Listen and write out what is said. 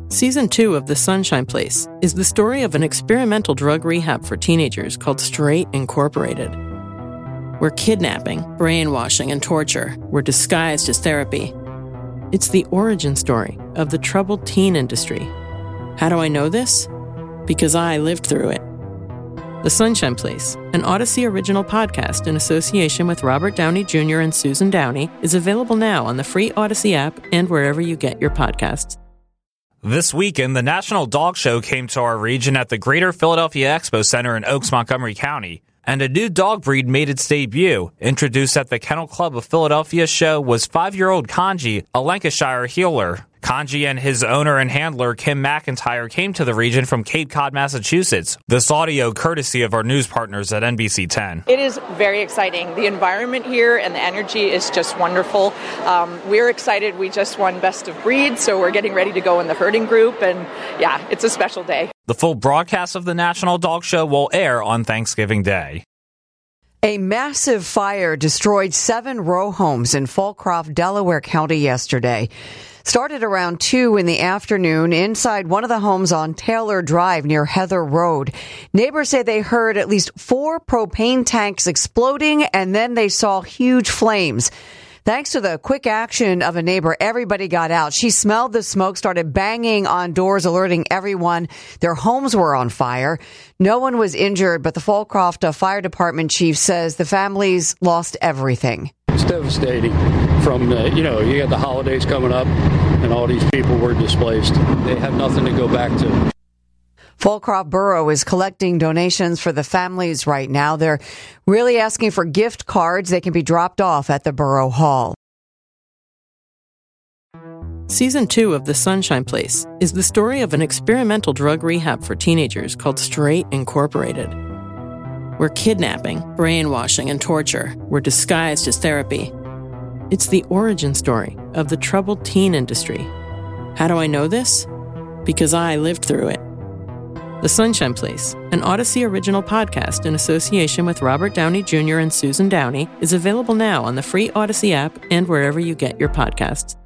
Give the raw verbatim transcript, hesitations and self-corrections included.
Season two of The Sunshine Place is the story of an experimental drug rehab for teenagers called Straight Incorporated, where kidnapping, brainwashing, and torture were disguised as therapy. It's the origin story of the troubled teen industry. How do I know this? Because I lived through it. The Sunshine Place, an Odyssey original podcast in association with Robert Downey Junior and Susan Downey, is available now on the free Odyssey app and wherever you get your podcasts. This weekend, the National Dog Show came to our region at the Greater Philadelphia Expo Center in Oaks, Montgomery County, and a new dog breed made its debut. Introduced at the Kennel Club of Philadelphia show was five-year-old Kanji, a Lancashire Heeler. Kanji and his owner and handler, Kim McIntyre, came to the region from Cape Cod, Massachusetts. This audio courtesy of our news partners at N B C ten. It is very exciting. The environment here and the energy is just wonderful. Um, we're excited. We just won Best of Breed, so we're getting ready to go in the herding group, and yeah, it's a special day. The full broadcast of the National Dog Show will air on Thanksgiving Day. A massive fire destroyed seven row homes in Fallcroft, Delaware County yesterday. Started around two in the afternoon inside one of the homes on Taylor Drive near Heather Road. Neighbors say they heard at least four propane tanks exploding, and then they saw huge flames. Thanks to the quick action of a neighbor, everybody got out. She smelled the smoke, started banging on doors, alerting everyone. Their homes were on fire. No one was injured, but the Fallcroft Fire Department chief says the families lost everything. It's devastating. From, uh, you know, you got the holidays coming up, and all these people were displaced. They have nothing to go back to. Fallcroft Borough is collecting donations for the families right now. They're really asking for gift cards. They can be dropped off at the Borough Hall. Season two of The Sunshine Place is the story of an experimental drug rehab for teenagers called Straight Incorporated, where kidnapping, brainwashing, and torture were disguised as therapy. It's the origin story of the troubled teen industry. How do I know this? Because I lived through it. The Sunshine Place, an Odyssey original podcast in association with Robert Downey Junior and Susan Downey, is available now on the free Odyssey app and wherever you get your podcasts.